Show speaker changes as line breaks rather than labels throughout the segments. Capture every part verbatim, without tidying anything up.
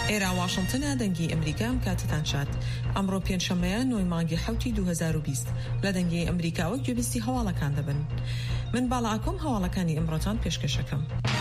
ئێرە واشنگتنە دەنگی ئەمریکام کاتتان شات. ئەمڕۆ پێنجشەمەیە نۆی مانگی حەوتی دوو هەزار و بیست لە دەنگی ئەمریکاوە گوێبیستی هەواڵەکان دەبن. من باڵا ئاکۆم هەواڵەکانی ئەمڕۆتان پێشکەشەکەم.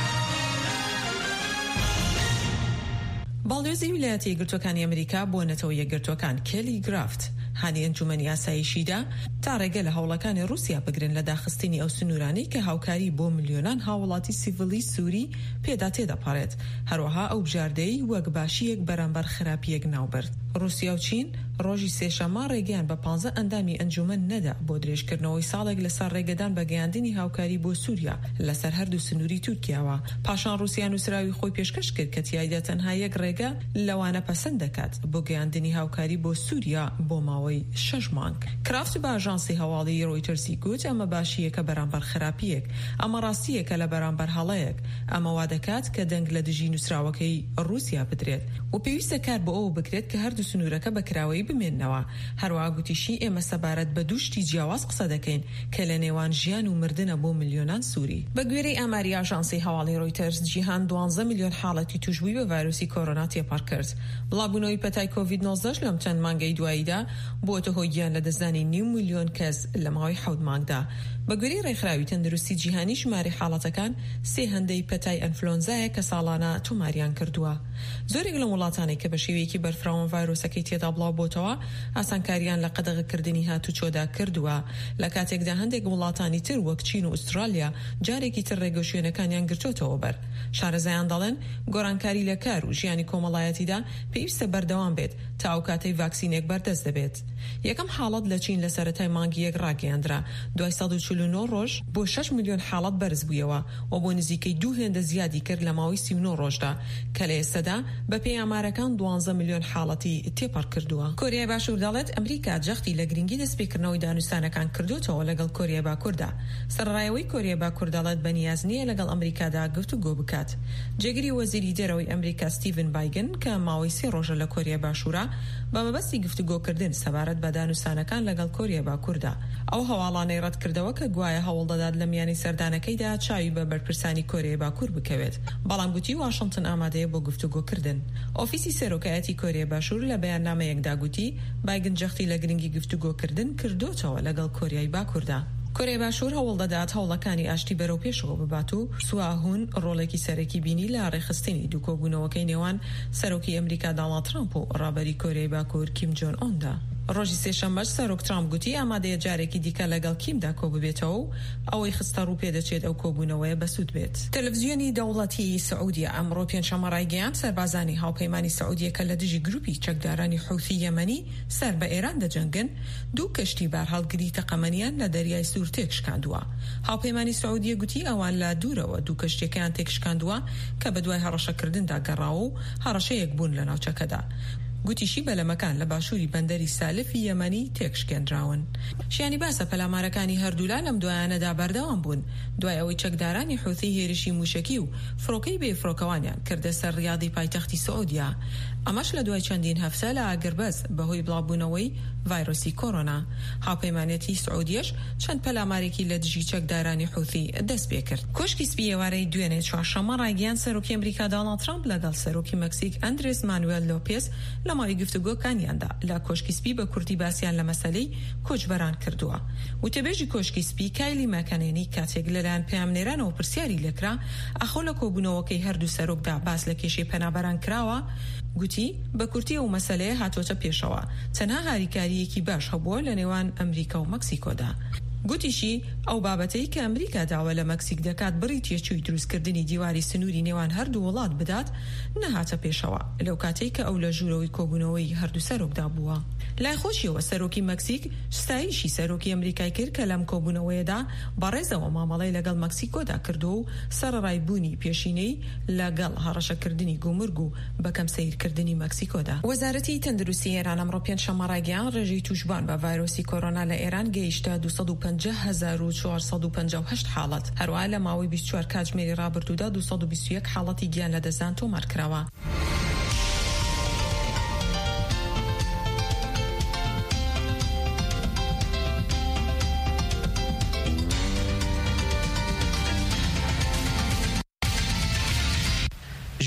باڵێزی ویلایەتە یەکگرتووەکانی ئەمریکا بۆ نەتەوە یەکگرتووەکان کێلی گرافت هانی ئەنجومەنی ئاسایشیدا تا ڕێگە لە هەوڵەکانی رووسیا بگرن لە داخستنی ئەو سنوورانەی کە هاوکاری بۆ ملیۆنان هاوڵاتی سیڤیلی سووری پێدا تێدەپەڕێت، هەروەها ئەو بژاردەی وەک باشیەک بەرامبەر خراپیەک ناوبرد. رووسیا و چین ڕۆژی سێشەمە ڕێگەیان بە پانزە ئەندامی ئەنجومەن نەدا بۆ درێژکردنەوەی ساڵێک لەسەر ڕێگەدان بە گەیاندنی هاوکاری بۆ سووریا لەسەر هەردوو سنووری تورکیاوە. پاشان رووسیا نووسراوی خۆی پێشکەش کرد کە تیایدا تەنها یەک ڕێگە لەوانە پەسەند دەکات بۆ گەیاندنی هاوکاری بۆ سووریا بۆ ماوەی شەش مانگ. کرافت بە ئاژانسی هەواڵی ڕۆیتەرسی گوت ئەمە باشیەکە بەرامبەر خراپیەک، ئەمە ڕاستیەکە لە بەرامبەر هەڵەیەک، ئەمە وا دەکات کە دەنگ لە دژی نووسراوەکەی رووسیا بدرێت و پێویستە کار بۆ ئەوە بکرێت کە هەردوو سنوورەکە بەکراوەی بمێننەوە. هەروەها گوتیشی ئێمە سەبارەت بە دووشتی جیاواز قسە دەکەین کە لە نێوان ژیان و مردنە بۆ ملیۆنان سووری. بە گوێرەی ئاماری ئاژانسی هەواڵی ڕۆیتەرس جیهان دوانزە ملیۆن حاڵەتی توشبووی بە ڤایرۆسی کۆرۆنا تێپەڕ کرد. بڵاوبوونەوەی پەتای کۆڤید نۆزدە لەم چەند مانگەی دواییدا بۆتە هۆی گیان لە دەستدانی نیو ملیۆن کەس لە ماوەی حەوت مانگدا. بە گوێرەی ڕێکخراوی تەندروستی جیهانی ژمارەی حاڵەتەکان سێ هەندەی پەتای ئەنفلۆنزایە کە ساڵانە تۆماریان کردووە. زۆرێک لە وڵاتانێک کە بە شێوەیەکی بەرفراوان ڤایرۆسەکەی تێدا بڵاو بۆتەوە ئاسانکاریان لە قەدەغەکردنی هاتوچۆدا کردووە، لە کاتێکدا هەندێک وڵاتانی تر وەک چین و ئوسترالیا جارێکی تر ڕێگەشوێنەکانیان گرتوتەوە بەر. شارەزایان دەڵێن گۆڕانکاری لە کار و ژیانی کۆمەڵایەتیدا پێویستە بەردەوام بێت تا ئەو کاتەی ڤاکسینێک بەردەست دەبێت. یەکەم حاڵەت لە چین لە سەرەتای مانگی یەک ڕاگەیاندرا، دوای سەد و چل و نۆ ڕۆژ بۆ شەش ملیۆن حاڵەت بەرز بوویەوە و بۆ نزیکەی دوو هێندە زیادی کرد لە ماوەی سی و نۆ ڕۆژدا کە لە ئێستادا بە پێی ئامارەکان دوانزە ملیۆن حاڵەتی تێپەڕ کردووە. کۆریای باشوور دەڵێت ئەمریکا جەختی لە گرنگی دەستپێکردنەوەی دانوستانەکان کردوتەوە لەگەڵ کۆریای باکووردا. سەرڕایەوەی کۆریای باکوور دەڵێت بەنیاز نییە لەگەڵ ئەمریکادا گفتوگۆ بکات. جێگیری وەزیری دەرەوەی ئەمریکا ستیڤن بایگن کە ماوەی سێ ڕۆژە لە کۆریای باشوورە بە مەبەستی گفتوگۆکردن سەبارەت بە دانوستانەکان لەگەڵ کۆریای باکووردا. ئەو هەواڵانەی ڕەت کردەوە کە گوایە هەوڵ دەدات لە میانی سەردانەکەیدا چاوی بە بەرپرسانی کۆریای باکوور بکەوێت، بەڵام گوتی واشنگتن ئامادەیە بۆ گفتوگۆکردن. ئۆفیسی سەرۆکایەتی کۆریای باشوور لە بەیاننامەیەکدا گوتی بایگن جەختی لە گرنگی گفتوگۆکردن کردوتەوە لەگەڵ کۆریای باکووردا. کۆریای باشوور هەوڵ دەدات هەوڵەکانی ئاشتی بەرەو پێشەوە ببات و سواهون ڕۆڵێکی سەرەکی بینی لە ڕێخستنی دووکۆبوونەوەکەی نێوان سەرۆکی ئەمریکا دۆناڵد ترامپ و ڕابەری کۆریای باکوور کیم جۆن ئۆندا. ڕۆژی سێشەممەش سەرۆک ترامپ گوتی ئامادەیە جارێکی دیکە لەگەڵ کیمدا کۆ ببێتەوە و ئەوەی خستە ڕوو پێدەچێت ئەو کۆبوونەوەیە بەسوود بێت. تەلەڤیزیۆنی دەوڵەتی سعودیە ئەمڕۆ پێنجشەممە ڕایگەیاند سەربازانی هاوپەیمانی سعودیە کە لە دژی گروپی چەکدارانی حوثی یەمەنی سەر بە ئێران دەجەنگن دوو کەشتی بار هەڵگری تەقەمەنیان لە دەریای سوور تێکشکاندووە. هاوپەیمانی سعودیە گوتی ئەوان لە دوورەوە دوو کەشتێکیان تێکشکاندووە کە بەدوای هەڕەشەکردندا گەڕاوە و هەڕەشەیەک بوون لە ناوچەکەدا. گوتیشی بەلەمەکان لە باشووری بەندەری سالفی یەمەنی تێکشکێنراون. شیانی باسە پەلامارەکانی هەردوولا لەم دوایانەدا بەردەوام بوون دوای ئەوەی چەکدارانی حوثی هێرشی موشکی و فڕۆکەی بێفڕۆکەوانیان کردە سەر ڕیادی پایتەختی سعودیا. ئەمەش لە دوای چەندین هەفتە لە ئاگربەز بەهۆی بڵاوبوونەوەی ڤایرۆسی کۆرۆنا. هاوپەیمانێتی سعودیەش چەند پەلامارێکی لە دژی چەکدارانی حوثی دەست پێ کرد. کۆشکی سپی ئێوارەی دوێنێ چوارشەممە ڕایگەیاند سەرۆکی ئەمریکا دۆناڵد ترامپ لەگەڵ سەرۆکی مەکسیک ئەندرێس مانوێل لۆپێز لە ماوەی گفتوگۆکانیاندا لە کۆشکی سپی بە کورتی باسییان لە مەسەلەی کۆچبەران کردووە. وتەبێژی کۆشکی سپی کایلی ماکەنێنی کاتێک لەلایەن پەیامنێرانەوە پرسیاری لێکرا ئەخۆ لە کۆبوونەوەکەی هەردوو سەرۆکدا باس لە کێشەی پەنابەران کراوە، گوتی بە کورتی ئەو مەسەلەیە هاتوۆتە پێشەوە، تەنها هاریکاریەکی باش هەبووە لە نێوان ئەمریکا و مەکسیکۆدا. گوتیشی ئەو بابەتەی کە ئەمریکا داوە لە مەکسیک دەکات بڕی تێچووی دروستکردنی دیواری سنووری نێوان هەردوو وڵات بدات نەهاتە پێشەوە لەو کاتێک کە ئەو لە ژوورەوەی کۆبوونەوەی هەردوو سەرۆکدا بووە. لای خۆشیەوە سەرۆکی مەکسیک ستایشی سەرۆکی ئەمریکای کرد کە لەم کۆبوونەوەیەدا بەڕێزەوە مامەڵەی لەگەڵ مەکسیکۆدا کردو و سەرڕایبوونی پێشینەی لەگەڵ هەڕەشەکردنی گومرگ و بەکەم سیرکردنی مەکسیکۆدا. وەزارەتی تەندروستی ئێران ئەمڕۆ پێنجشەممە ڕایگەیاند ڕێژەی توشبان بە ڤایرۆسی کۆرۆنا لە ئێران گەیشتە دووسەد و پەنجا هەزار و چوارسەد و پەنجا و هەشت حاڵەت. هەروەها لە ماوەی بیست و چوار کاتژمێری ڕابردوودا دووسەد و بیست و یەک حاڵەتی گیان لە دەستدان تۆمار کراوە.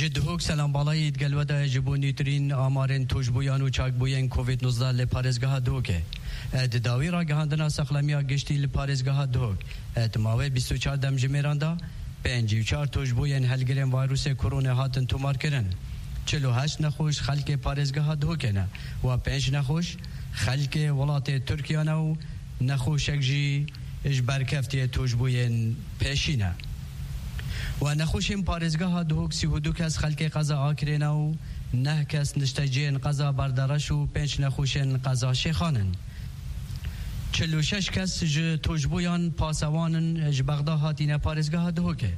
جدهوک سلام بالای گلوده جبونی ترین آمارن توجبویان و چاکبوین کووید نوزده لپارزگاه دوکه دداوی را گهاندنا سخلمیا گشتی لپارزگاه دوک اتماوی بیست و چهار دم جمیراندا پنجی و چهار توجبوین هلگرین ویروس کرونا هاتن تومار کرن چهل و هشت نخوش خلق پارزگاه دوکه نه و پنج نخوش خلق ولات ترکیه و نخوشک جی اش برکفتی توجبوین پیشینه و نخوشیم پارزگاه دوک سی و دو کس خلق قضا آکرین و نه کس نشتجین قضا بردارش و پنج نخوشین قضا شیخانن چل و شش کس ج توجبویان پاسوانن ج بغدا هاتین پارزگاه دوکه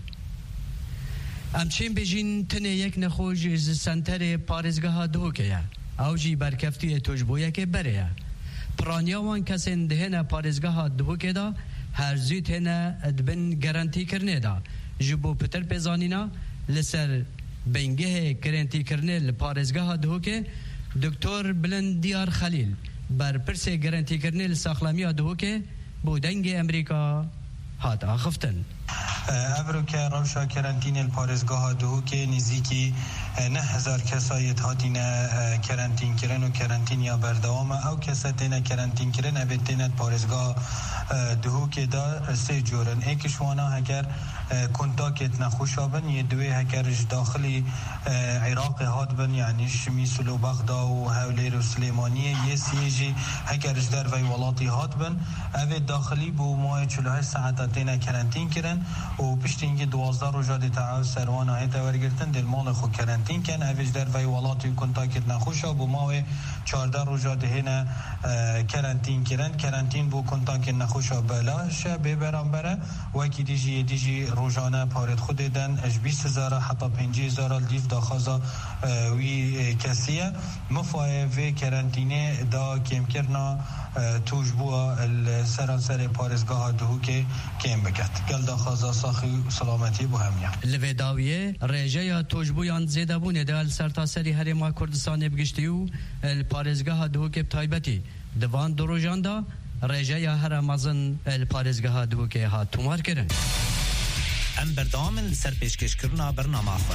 امچین بجین تنه یک نخوش ز سنتر پارزگاه دوکه او جی برکفتی توجبویه که بره پرانیاوان کسین دهنه پارزگاه دوکه دا هر زیت هنه ادبن گرانتی کرنه دا جبو پتر پیزانینا لسر بینگه کرنتی کرنه لپارزگاه دوکه دکتر بلند دیار خلیل بر پرس گرانتی کرنه لساخلامی دوکه بودنگ امریکا هات آخفتن
ابرو که روشا کرنتین الپارزگاه دو که نزدیکی نه هزار کسایت هاتین کرنتین کرن و کرنتین یا بردوام او کساتین کرنتین کرن ابتین پارزگاه دو که دا سه جورن ایکشوانا اگر کنتاکت نخوشابن یه دوی هکرش داخلی عراق هات بن یعنی شمیس و بغدا و هولیر و سلیمانیه یه سیجی هکرش در وی ولاتی هات بن او داخلی بو ماه چهل و هشت ساعتاتین کرنتین کرن و پشتینگی دوازده روزا دی تعاو سروان هایت ورگرتن دل مال خو کرنتین کن اوش در وی ولاتی کنتاکت نخوشا بو ماه چهارده روزا دی هنه کرنتین کرن کرنتین بو کنتاکت نخوشا بلاش ببران بره وکی دیجی دیجی روزانه پارت خود دن اش بیست هزار حتی پنجی هزار لیف داخازا وی کسیه مفای وی کرنتینه دا کم کرنا توجبوا السرانسر پارزگاه دهو که کم بکت گل داخازا ساخی سلامتی بو همیا
لویداویه رجا یا توجبویان زیده بونه دل سرتاسری هرما کردستان بگشتی و الپارزگاه دهو که بتایبتی دوان دروجان دا رجا یا هر مزن الپارزگاه دهو که ها تومار کرن
ام بردامن سر پیشکش کرنا برنامه خواه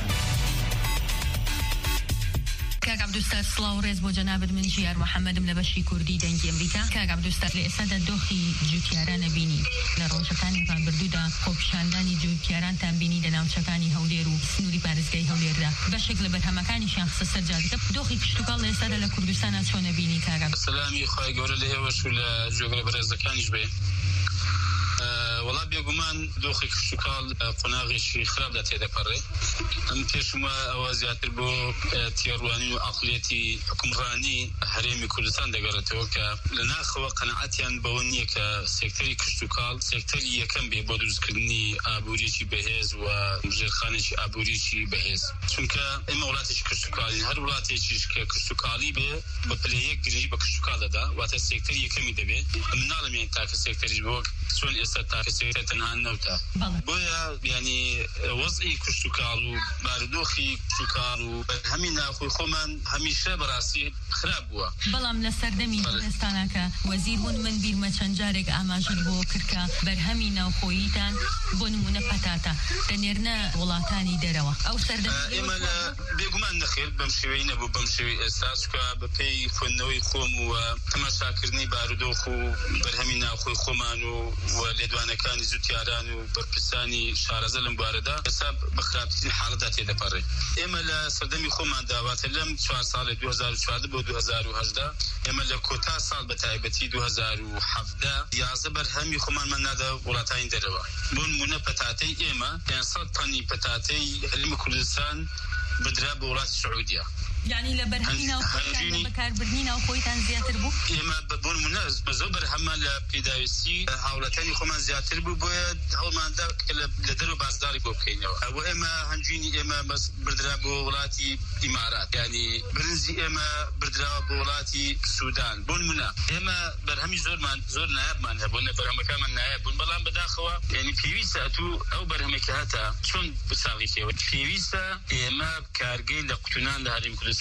كاك عبد الستار صلاة ورز بو جناب من جيار محمد من بشي كردي دنجي أمريكا كاك عبد الستار لإسادة الدوخي جوتياران بيني لروشتاني ران بردودا خوبشانداني جوتياران تنبيني لناوشتاني هوليرو سنوري بارزگاي هولير دا بشكل برهمكاني شخص سجادي دوخي كشتوكال لإسادة لكردستان چون بيني كاك عبد
سلامي خواهي قوري لهي وشو لجوغل برزكانيش بي والله بيقومان دوخي كشتوكال قناغيشي خراب دا تيدا باري ام تيشما اوازيات بو تيرواني وعقليتي حكمراني هريمي كردستان دا قرأتو كا لناخوا قناعتيان بونية كسيكتري كشتوكال سيكتري يكم بي بودرز كدني ابوريشي بهيز ومجير خانيشي ابوريشي بهيز چونك اما ولاتيش كشتوكالين هر ولاتيش كشتوكالي بي ببليهيك جريجي بكشتوكال دا واتا سيكتري يكمي دا بي من نعلم يعني تاك سيكتري بو شون استا تنها النوتة بويا يعني وضعي كشتوكال وباردوخي كشتوكال وهمين أخوي خومن هميشه براسي خراب بوا
بلام لسردمي كردستانك وزير بون من بير مچنجارك اماجر بو كركا برهمين أخويتان بون من فتاتا تنيرنا ولاتاني دروا أو سردمي
إما بيقومان نخير بمشوين أبو بمشوي أساس كا ببي فنوي خوم وتماشاكرني باردوخ وبرهمين أخوي خومان ولدوانا كان زوتياران وبربساني شارزلم باردا حساب بخرابتي حالات تيدا باري اما لا سردمي خومان داوات لم چهار سال دو هزار و چهارده بو دو هزار و هجده اما لا کوتا سال بتایبتی دو هزار و هفده یازده برهمی خومان من نادا ولاتاین دروا بون مونه پتاتی اما انصاد تاني پتاتی علم كردستان بدراب ولات السعوديه
يعني لبرهمينا وخويتان بكاربرنينا وخويتان زياتر بو
إما بون مناز بزوبر هما لبيداوسي هاولتاني خمان زياتر بو بويد هولمان دا لدرو بازداري بو بكينيو وإما هنجيني إما بس بردرا بو ولاتي إمارات يعني برنزي إما بردرا بو ولاتي السودان بون منا إما برهمي زور من زور نائب من هبون برهمكا من نائب بون بلان بداخوا يعني بيويسا تو أو برهمكا هتا شون بساغي كيو بيويسا إما كارجي لقتنان لهاريم كل